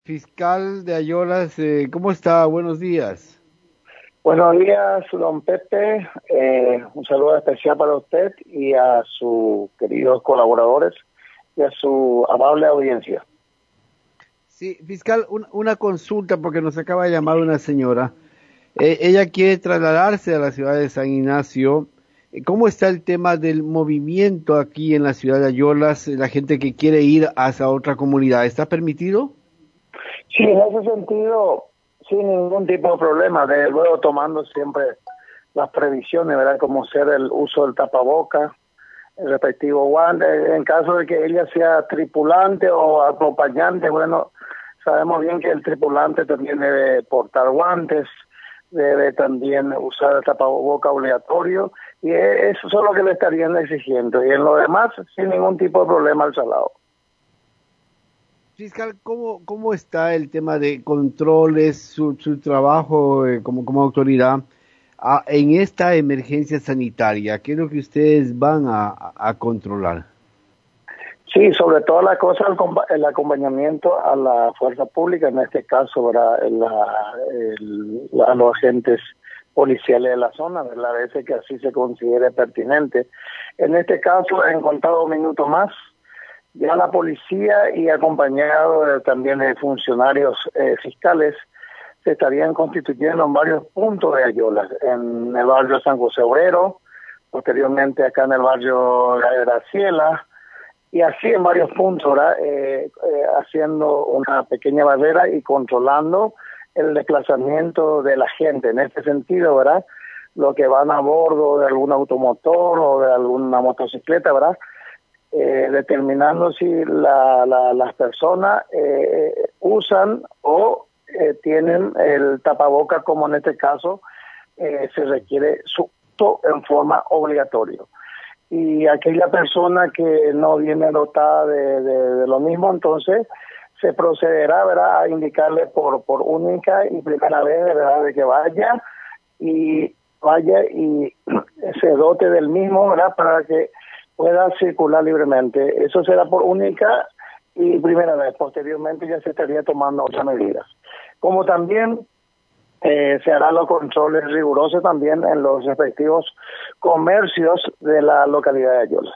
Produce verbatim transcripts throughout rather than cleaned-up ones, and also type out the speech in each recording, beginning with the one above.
Fiscal de Ayolas, eh, ¿cómo está? Buenos días. Buenos días, don Pepe. Eh, un saludo especial para usted y a sus queridos colaboradores y a su amable audiencia. Sí, fiscal, un- una consulta porque nos acaba de llamar una señora. Eh, ella quiere trasladarse a la ciudad de San Ignacio. Eh, ¿Cómo está el tema del movimiento aquí en la ciudad de Ayolas? La gente que quiere ir hacia otra comunidad, ¿está permitido? Sí, en ese sentido, sin ningún tipo de problema, desde luego tomando siempre las previsiones, ¿verdad? Como ser el uso del tapaboca, el respectivo guante. En caso de que ella sea tripulante o acompañante, bueno, sabemos bien que el tripulante también debe portar guantes, debe también usar el tapaboca obligatorio, y eso es lo que le estarían exigiendo. Y en lo demás, sin ningún tipo de problema al salado. Fiscal, ¿cómo, cómo está el tema de controles, su, su trabajo eh, como, como autoridad ah, en esta emergencia sanitaria? ¿Qué es lo que ustedes van a, a- a controlar? Sí, sobre todo la cosa, el, compa- el acompañamiento a la fuerza pública, en este caso, ¿verdad? La, el- a los agentes policiales de la zona, ¿verdad? A veces que así se considere pertinente. En este caso, en contado minutos más, ya la policía y acompañado de- también de funcionarios eh, fiscales se estarían constituyendo en varios puntos de Ayolas, en el barrio San José Obrero, posteriormente acá en el barrio La Graciela, y así en varios puntos, ¿verdad? Eh, eh, haciendo una pequeña barrera y controlando el desplazamiento de la gente. En este sentido, ¿verdad? Los que van a bordo de algún automotor o de alguna motocicleta, ¿verdad? Eh, determinando si la, la, las personas eh, usan o eh, tienen el tapaboca, como en este caso eh, se requiere su uso en forma obligatoria. Y aquella persona que no viene dotada de, de, de lo mismo, entonces se procederá, ¿verdad?, a indicarle por por única y primera vez, ¿verdad?, de que vaya y vaya y se dote del mismo, ¿verdad?, para que pueda circular libremente. Eso será por única y primera vez. Posteriormente ya se estaría tomando otras medidas. Como también eh, se harán los controles rigurosos también en los respectivos comercios de la localidad de Ayolas.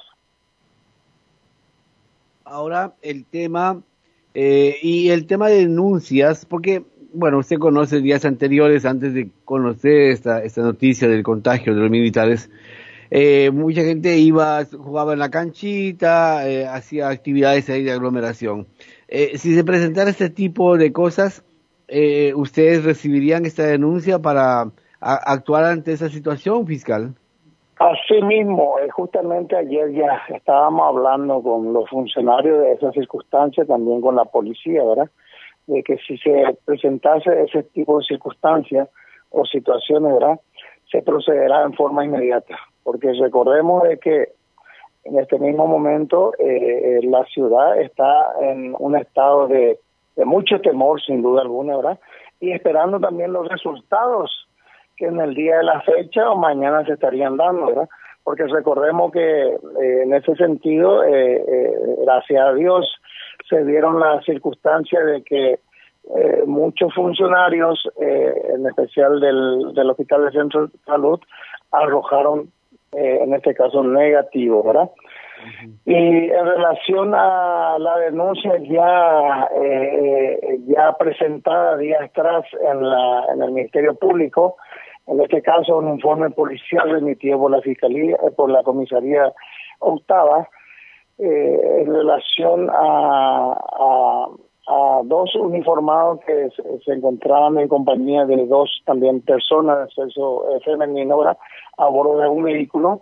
Ahora el tema eh, y el tema de denuncias, porque bueno, usted conoce días anteriores, antes de conocer esta, esta noticia del contagio de los militares, eh, mucha gente iba, jugaba en la canchita, eh, hacía actividades ahí de aglomeración. Eh, si se presentara este tipo de cosas, eh, ¿ustedes recibirían esta denuncia para a- actuar ante esa situación fiscal? Así mismo, eh, justamente ayer ya estábamos hablando con los funcionarios de esas circunstancias, también con la policía, ¿verdad?, de que si se presentase ese tipo de circunstancias o situaciones, ¿verdad?, se procederá en forma inmediata, porque recordemos de que en este mismo momento eh, la ciudad está en un estado de, de mucho temor, sin duda alguna, ¿verdad?, y esperando también los resultados que en el día de la fecha o mañana se estarían dando, ¿verdad? Porque recordemos que eh, en ese sentido, eh, eh, gracias a Dios, se dieron las circunstancias de que eh, muchos funcionarios, eh, en especial del, del Hospital de Centro de Salud, arrojaron, eh, en este caso, negativo, ¿verdad? Y en relación a la denuncia ya eh, ya presentada días atrás en la en el Ministerio Público, en este caso un informe policial remitido por la Fiscalía, eh, por la Comisaría Octava, eh, en relación a, a, a dos uniformados que se, se encontraban en compañía de dos también personas de sexo eh, femenino, ¿verdad?, a bordo de un vehículo.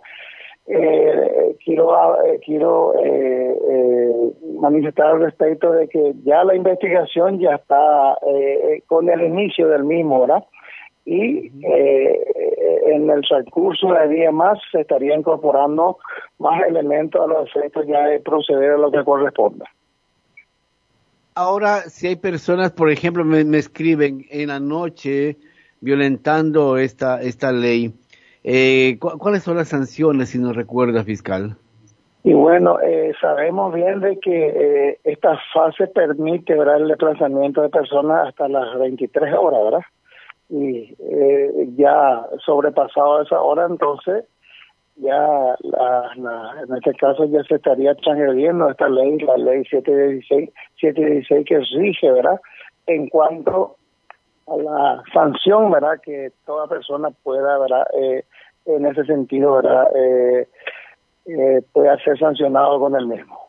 Eh, quiero eh, quiero eh, eh, manifestar al respecto de que ya la investigación ya está eh, con el inicio del mismo, ¿verdad? Y eh, en el transcurso de día más se estaría incorporando más elementos a los efectos ya de proceder a lo que corresponda. Ahora, si hay personas, por ejemplo, me, me escriben en la noche violentando esta esta ley, eh, ¿cu- ¿cuáles son las sanciones, si no recuerda, fiscal? Y bueno, eh, sabemos bien de que eh, esta fase permite, ¿verdad?, el desplazamiento de personas hasta las veintitrés horas, ¿verdad? Y eh, ya sobrepasado esa hora, entonces ya la, la, en este caso ya se estaría transgrediendo esta ley, la ley setecientos dieciséis que rige, ¿verdad?, en cuanto a la sanción, ¿verdad?, que toda persona pueda, ¿verdad?, eh, en ese sentido, ¿verdad?, eh, eh, pueda ser sancionado con el mismo.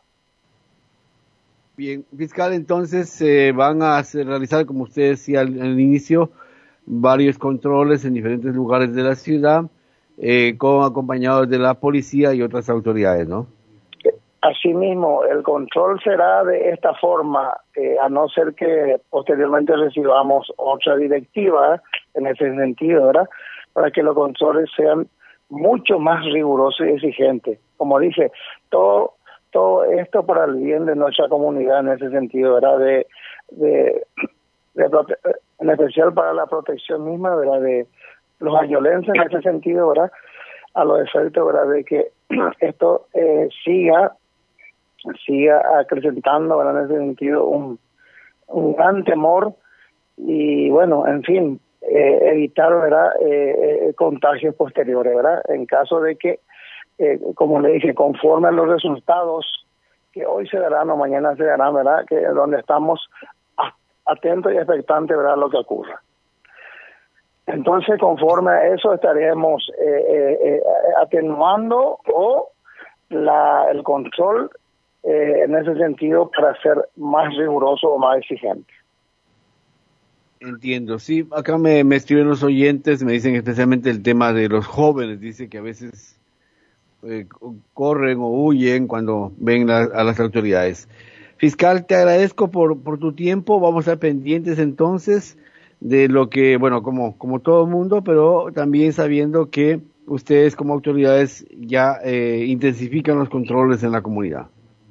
Bien, fiscal, entonces se eh, van a hacer, realizar, como usted decía al, al inicio, varios controles en diferentes lugares de la ciudad, eh, con acompañados de la policía y otras autoridades, ¿no? Asimismo, el control será de esta forma, eh, a no ser que posteriormente recibamos otra directiva en ese sentido, ¿verdad?, para que los controles sean mucho más rigurosos y exigentes. Como dije, todo todo esto para el bien de nuestra comunidad en ese sentido, ¿verdad?, de, de, de prote- en especial para la protección misma, ¿verdad?, de los ayolenses en ese sentido, ¿verdad?, a los efectos, ¿verdad?, de que esto eh, siga siga acrecentando, ¿verdad?, en ese sentido un, un gran temor y bueno, en fin, eh, evitar, ¿verdad?, eh, eh, contagios posteriores, ¿verdad?, en caso de que, eh, como le dije, conforme a los resultados que hoy se darán o mañana se darán, ¿verdad?, que donde estamos atentos y expectantes, ¿verdad?, a lo que ocurra. Entonces, conforme a eso estaremos eh, eh, eh, atenuando o la el control eh, en ese sentido para ser más riguroso o más exigente. Entiendo, sí, acá me, me escriben los oyentes, me dicen especialmente el tema de los jóvenes, dice que a veces eh, corren o huyen cuando ven la, a las autoridades. Fiscal, te agradezco por, por tu tiempo, vamos a estar pendientes entonces de lo que, bueno, como, como todo mundo, pero también sabiendo que ustedes como autoridades ya eh, intensifican los controles en la comunidad.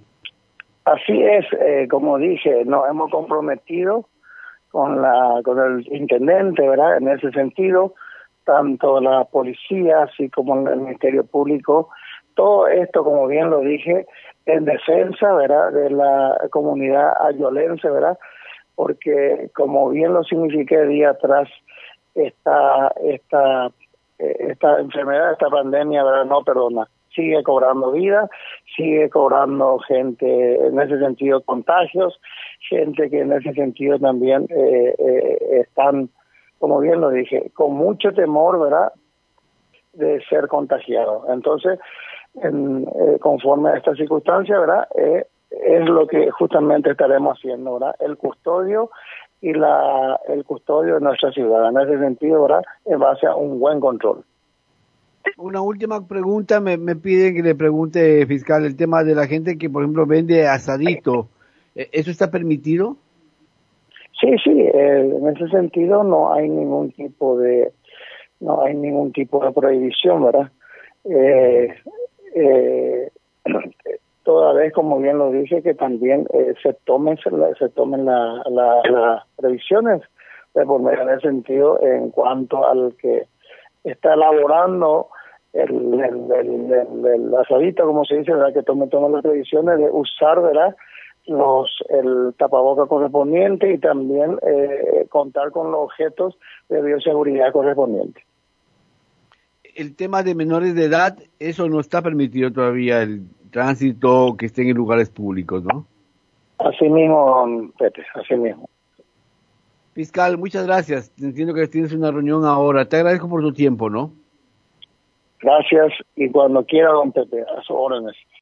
Así es, eh, como dije, nos hemos comprometido con la con el intendente, ¿verdad?, en ese sentido, tanto la policía así como el Ministerio Público, todo esto, como bien lo dije, en defensa, ¿verdad?, de la comunidad ayolense, ¿verdad?, porque como bien lo signifiqué día atrás, esta esta esta enfermedad, esta pandemia, ¿verdad?, no perdona, sigue cobrando vida, sigue cobrando gente, en ese sentido contagios, gente que en ese sentido también eh, eh, están, como bien lo dije, con mucho temor, ¿verdad?, de ser contagiados. Entonces, en, eh, conforme a esta circunstancia, ¿verdad?, eh, es lo que justamente estaremos haciendo, ¿verdad?, el custodio y la el custodio de nuestra ciudad, en ese sentido, ¿verdad?, en base a un buen control. Una última pregunta, me, me piden que le pregunte, fiscal, el tema de la gente que, por ejemplo, vende asadito, ¿eso está permitido? Sí, sí, eh, en ese sentido no hay ningún tipo de no hay ningún tipo de prohibición, ¿verdad? Eh, eh, toda vez, como bien lo dije, que también eh, se tomen se, se tomen la, la, las previsiones de por medio en ese sentido en cuanto al que está elaborando el, el, el, el, el asadito, como se dice, ¿verdad?, que tome todas las previsiones de usar, ¿verdad?, los el tapaboca correspondiente y también eh, contar con los objetos de bioseguridad correspondientes. El tema de menores de edad, eso no está permitido todavía, el tránsito, que estén en lugares públicos, ¿no? Así mismo, Pepe, así mismo. Fiscal, muchas gracias. Entiendo que tienes una reunión ahora. Te agradezco por tu tiempo, ¿no? Gracias y cuando quiera, don Pepe, a sus órdenes.